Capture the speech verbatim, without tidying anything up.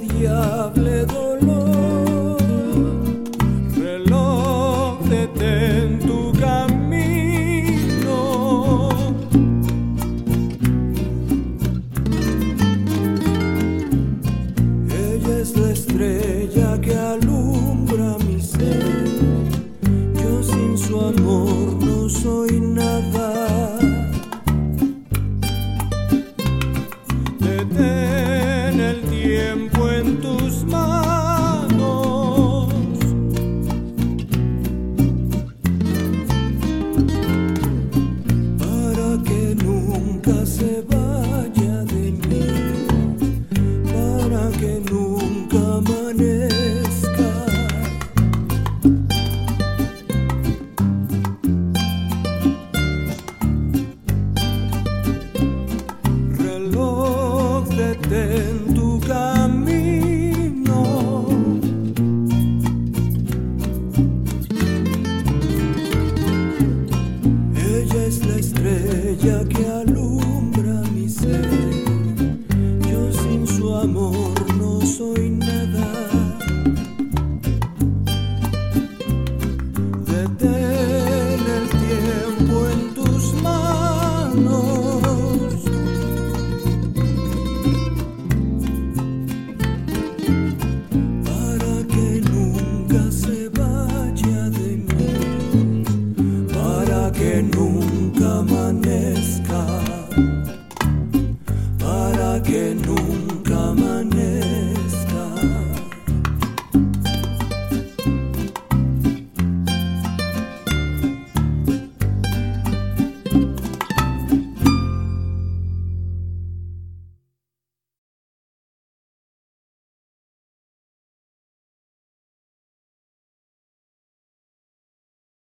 irremediable dolor. Reloj, detén tu camino. Ella es la estrella que alumbra mi ser. Yo sin su amor no soy nada. Detén el tiempo en tus manos. Para que nunca se vaya de mí. Para que nunca amanezca. Reloj, detén tu camino. Ella es la estrella que alumbra mi ser. Yo sin su amor no soy nada.